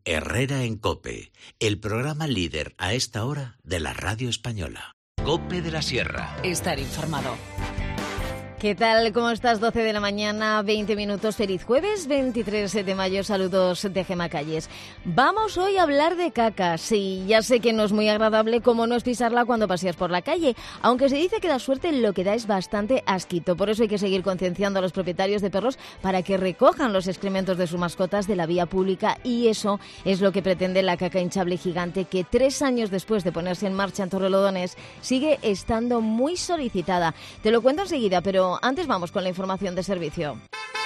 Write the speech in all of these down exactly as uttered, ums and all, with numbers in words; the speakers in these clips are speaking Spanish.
Herrera en COPE, el programa líder a esta hora de la radio española. COPE de la Sierra. Estar informado. ¿Qué tal? ¿Cómo estás? doce de la mañana, veinte minutos. Feliz jueves, veintitrés de mayo. Saludos de Gemma Calles. Vamos hoy a hablar de caca. Sí, ya sé que no es muy agradable como no es pisarla cuando paseas por la calle, aunque se dice que da suerte, lo que da es bastante asquito. Por eso hay que seguir concienciando a los propietarios de perros para que recojan los excrementos de sus mascotas de la vía pública, y eso es lo que pretende la caca hinchable gigante, que tres años después de ponerse en marcha en Torrelodones sigue estando muy solicitada. Te lo cuento enseguida, pero antes vamos con la información de servicio.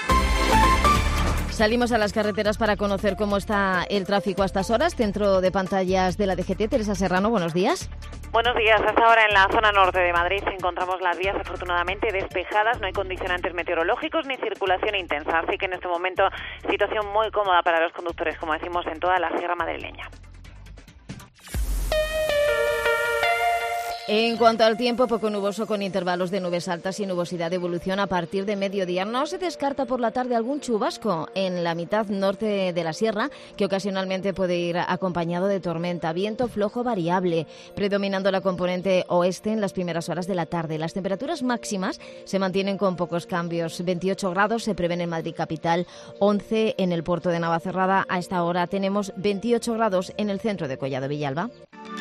Salimos a las carreteras para conocer cómo está el tráfico a estas horas. Centro de pantallas de la D G T, Teresa Serrano, buenos días. Buenos días. Hasta ahora en la zona norte de Madrid encontramos las vías afortunadamente despejadas, no hay condicionantes meteorológicos ni circulación intensa, así que en este momento situación muy cómoda para los conductores, como decimos, en toda la sierra madrileña. En cuanto al tiempo, poco nuboso con intervalos de nubes altas y nubosidad de evolución a partir de mediodía. No se descarta por la tarde algún chubasco en la mitad norte de la sierra, que ocasionalmente puede ir acompañado de tormenta. Viento flojo variable, predominando la componente oeste en las primeras horas de la tarde. Las temperaturas máximas se mantienen con pocos cambios. veintiocho grados se prevén en Madrid capital, once en el puerto de Navacerrada. A esta hora tenemos veintiocho grados en el centro de Collado Villalba.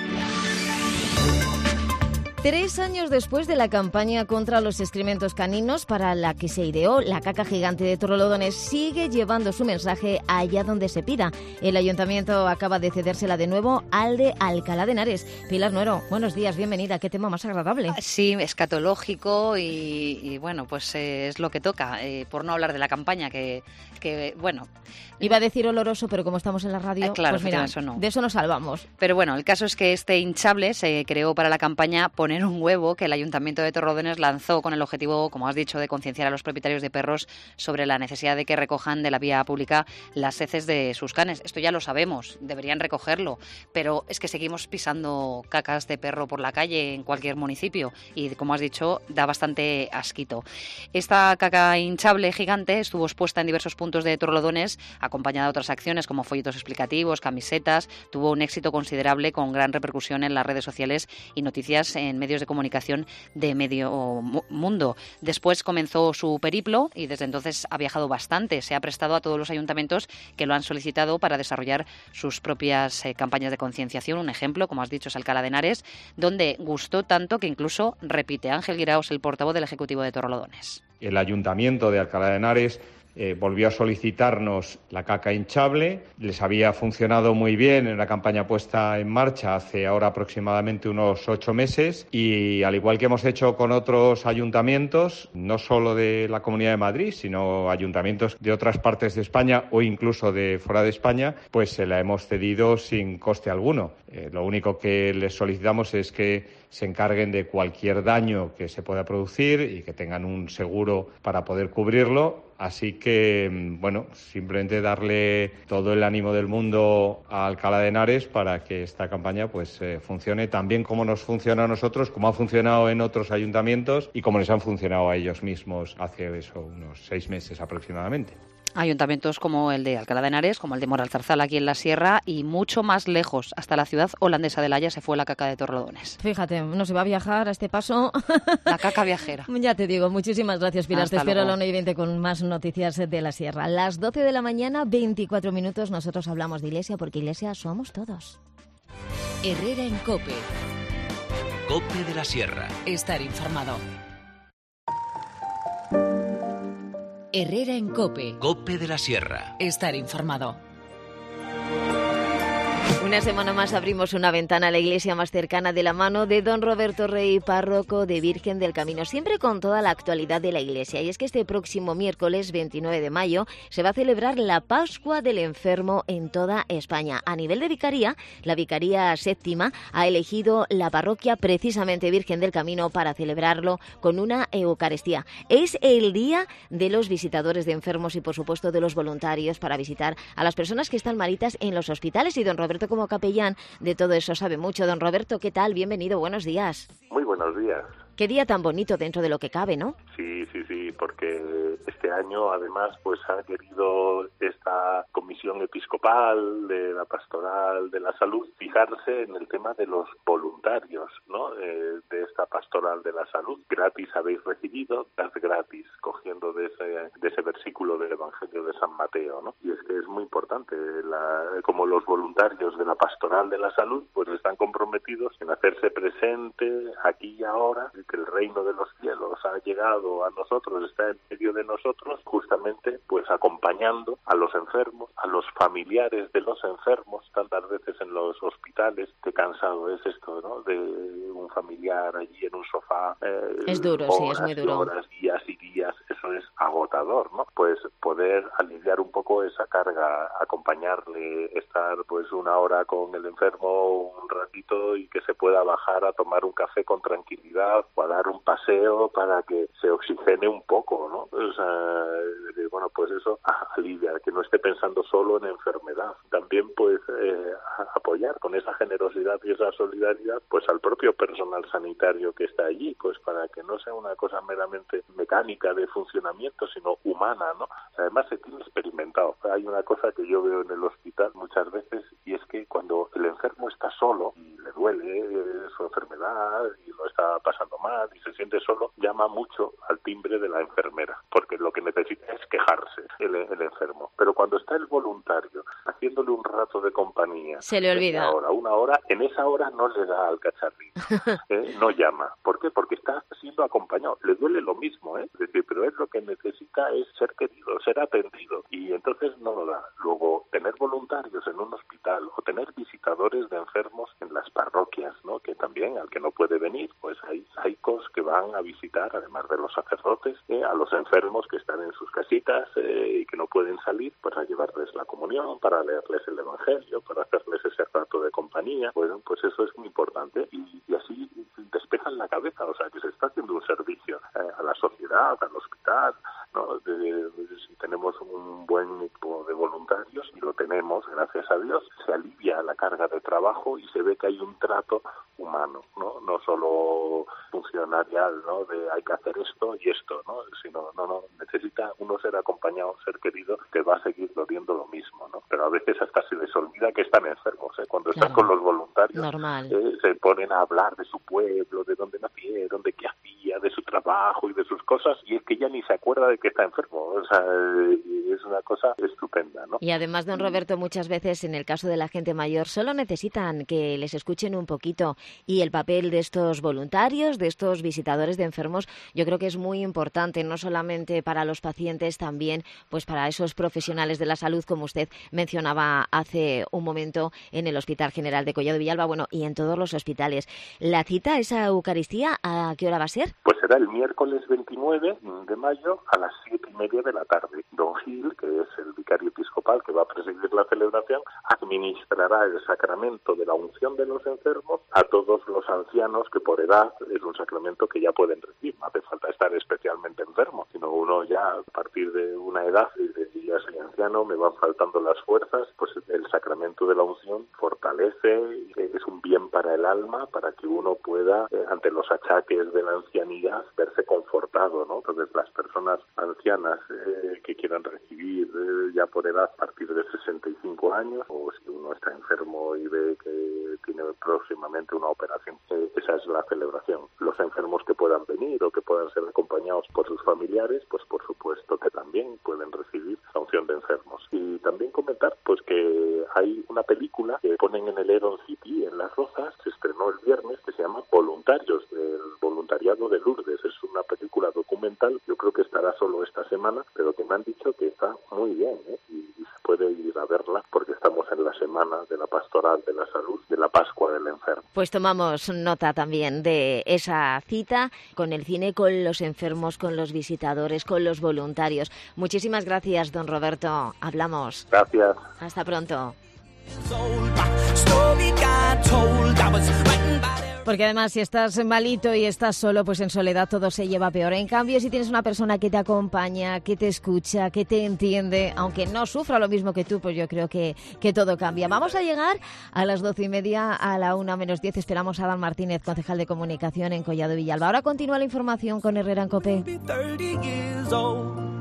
Tres años después de la campaña contra los excrementos caninos para la que se ideó la caca gigante de Torrelodones, sigue llevando su mensaje allá donde se pida. El ayuntamiento acaba de cedérsela de nuevo al de Alcalá de Henares. Pilar Nuero, buenos días, bienvenida. Qué tema más agradable. Sí, escatológico y, y bueno, pues eh, es lo que toca, eh, por no hablar de la campaña que, que bueno... Iba a decir oloroso, pero como estamos en la radio, eh, claro, pues mira, eso no. De eso nos salvamos. Pero bueno, el caso es que este hinchable se creó para la campaña Poner un huevo, que el Ayuntamiento de Torrelodones lanzó con el objetivo, como has dicho, de concienciar a los propietarios de perros sobre la necesidad de que recojan de la vía pública las heces de sus canes. Esto ya lo sabemos, deberían recogerlo, pero es que seguimos pisando cacas de perro por la calle en cualquier municipio y, como has dicho, da bastante asquito. Esta caca hinchable gigante estuvo expuesta en diversos puntos de Torrelodones, acompañada de otras acciones como folletos explicativos, camisetas. Tuvo un éxito considerable con gran repercusión en las redes sociales y noticias en medios de comunicación de medio mundo. Después comenzó su periplo y desde entonces ha viajado bastante. Se ha prestado a todos los ayuntamientos que lo han solicitado para desarrollar sus propias eh, campañas de concienciación. Un ejemplo, como has dicho, es Alcalá de Henares, donde gustó tanto que incluso repite Ángel Guiraos, el portavoz del Ejecutivo de Torrelodones. El Ayuntamiento de Alcalá de Henares Eh, volvió a solicitarnos la caca hinchable. Les había funcionado muy bien en la campaña puesta en marcha hace ahora aproximadamente unos ocho meses y, al igual que hemos hecho con otros ayuntamientos, no solo de la Comunidad de Madrid, sino ayuntamientos de otras partes de España o incluso de fuera de España, pues se la hemos cedido sin coste alguno. Eh, lo único que les solicitamos es que se encarguen de cualquier daño que se pueda producir y que tengan un seguro para poder cubrirlo. Así que, bueno, simplemente darle todo el ánimo del mundo a Alcalá de Henares para que esta campaña pues eh, funcione tan bien como nos funciona a nosotros, como ha funcionado en otros ayuntamientos y como les han funcionado a ellos mismos hace eso, unos seis meses aproximadamente. Ayuntamientos como el de Alcalá de Henares, como el de Moralzarzal aquí en la Sierra y mucho más lejos, hasta la ciudad holandesa de La Haya se fue la caca de Torrelodones. Fíjate, no se va a viajar a este paso. La caca viajera. Ya te digo, muchísimas gracias, Pilar. Hasta te espero luego. a la una y veinte con más noticias de la Sierra. Las doce de la mañana, veinticuatro minutos, nosotros hablamos de Iglesia porque Iglesia somos todos. Herrera en COPE. COPE de la Sierra. Estar informado. Herrera en COPE. COPE de la Sierra. Estar informado. Una semana más abrimos una ventana a la iglesia más cercana de la mano de don Roberto Rey, párroco de Virgen del Camino, siempre con toda la actualidad de la iglesia. Y es que este próximo miércoles veintinueve de mayo se va a celebrar la Pascua del Enfermo en toda España. A nivel de vicaría, la Vicaría Séptima ha elegido la parroquia precisamente Virgen del Camino para celebrarlo con una Eucaristía. Es el día de los visitadores de enfermos y, por supuesto, de los voluntarios para visitar a las personas que están malitas en los hospitales. Y don Roberto, como capellán de todo eso, sabe mucho. Don Roberto, ¿qué tal? Bienvenido, buenos días. Muy buenos días. Qué día tan bonito dentro de lo que cabe, ¿no? Sí, sí, sí, porque Este año, además, pues ha querido esta comisión episcopal de la pastoral de la salud fijarse en el tema de los voluntarios, ¿no? Eh, de esta pastoral de la salud. Gratis habéis recibido, dad gratis, cogiendo de ese, de ese versículo del Evangelio de San Mateo, ¿no? Y es que es muy importante, la, como los voluntarios de la pastoral de la salud, pues están comprometidos en hacerse presente aquí y ahora, que el reino de los cielos ha llegado a nosotros, está en medio de nosotros, justamente pues acompañando a los enfermos, a los familiares de los enfermos, tantas veces en los hospitales. Qué cansado es esto, ¿no? De un familiar allí en un sofá. Eh, es duro, sí, es muy duro. Horas, días y días, eso es agotador, ¿no? Pues poder aliviar un poco esa carga, acompañarle, estar pues una hora con el enfermo un ratito y que se pueda bajar a tomar un café con tranquilidad o a dar un paseo para que se oxigene un poco, ¿no? O sea, bueno, pues eso alivia, que no esté pensando solo en enfermedad. También pues eh, apoyar con esa generosidad y esa solidaridad pues al propio personal sanitario que está allí, pues para que no sea una cosa meramente mecánica de funcionamiento, sino humana, ¿no? Además se tiene experimentado. Hay una cosa que yo veo en el hospital muchas veces y es que cuando el enfermo está solo y le duele eh, su enfermedad y lo está pasando mal y se siente solo, llama mucho al timbre de la enfermera, porque lo que necesita es quejarse el, el enfermo. Pero cuando está el voluntario haciéndole un rato de compañía, se le olvida. Una hora, una hora, en esa hora no le da al cacharrito, ¿eh? No llama. ¿Por qué? Porque está siendo acompañado. Le duele lo mismo, ¿eh? Es decir, pero él lo que necesita es ser querido, ser atendido, y entonces no lo da. Luego, tener voluntarios en un hospital o tener visitadores de enfermos en las parroquias, ¿no? Que también, al que no puede venir, pues hay laicos que van a visitar, además de los sacerdotes, ¿eh? a los enfermos que están en sus casitas eh, y que no pueden salir, pues a llevarles la comunión, para leerles el Evangelio, para hacerles ese rato de compañía. Bueno, pues eso es muy importante y, y así despejan la cabeza, o sea, que se está haciendo un servicio eh, a la sociedad, al hospital, ¿no? De, de, de, si tenemos un buen equipo de voluntarios, y lo tenemos, gracias a Dios, se alivia la carga de trabajo y se ve que hay un trato humano, ¿no? No solo funcionarial, ¿no? De hay que hacer esto y esto, ¿no? Sino, no, no, necesita uno ser acompañado, ser querido, que va a seguir doliendo lo mismo, ¿no? Pero a veces hasta se les olvida que están enfermos, ¿eh? Cuando están claro. con los voluntarios, eh, se ponen a hablar de su pueblo, de dónde nacieron, de qué hacía, de su trabajo y de sus cosas, y es que ya ni se acuerda de que está enfermo. O sea, es una cosa estupenda, ¿no? Y además, don Roberto, muchas veces en el caso de la gente mayor solo necesitan que les escuchen un poquito, y el papel de estos voluntarios, de estos visitadores de enfermos, yo creo que es muy importante, no solamente para los pacientes, también pues para esos profesionales de la salud, como usted mencionaba hace un momento en el Hospital General de Collado Villalba, bueno, y en todos los hospitales. ¿La cita, esa Eucaristía, a qué hora va a ser? Pues será el miércoles veintinueve de mayo a las siete y media de la tarde. Don Gil, que es el vicario episcopal que va a presidir la celebración, administrará el sacramento de la unción de los enfermos a todos los ancianos que por edad es un sacramento que ya pueden recibir. No hace falta estar especialmente enfermo, sino uno ya a partir de una edad y de que ya soy anciano, me van faltando las fuerzas, pues el sacramento de la unción fortalece, es un bien para el alma, para que uno pueda, eh, ante los achaques de la ancianidad, verse confortado, ¿no? Entonces las personas ancianas eh, que quieran recibir eh, ya por edad a partir de sesenta y cinco años, o si uno está enfermo y ve que tiene próximamente una operación, eh, esa es la celebración. Los enfermos que puedan venir o que puedan ser acompañados por sus familiares, pues por supuesto que también pueden recibir la unción de enfermos. Y también comentar pues que hay una película que ponen en el Heron City, en Las Rozas, se estrenó el viernes, que se llama Voluntarios, del voluntariado de Lourdes. Es una película documental, yo creo que estará solo esta semana, pero que me han dicho que está muy bien, ¿eh? y, y se puede ir a verla porque estamos en la semana de la Pastoral de la Salud, de la Pascua del Enfermo. Pues tomamos nota también de esa cita con el cine, con los enfermos, con los visitadores, con los voluntarios. Muchísimas gracias, don Roberto. Hablamos. Gracias. Hasta pronto. Porque además si estás malito y estás solo, pues en soledad todo se lleva peor. En cambio, si tienes una persona que te acompaña, que te escucha, que te entiende, aunque no sufra lo mismo que tú, pues yo creo que, que todo cambia. Vamos a llegar a las doce y media, a la una menos diez. Esperamos a Adán Martínez, concejal de comunicación en Collado Villalba. Ahora continúa la información con Herrera en COPE.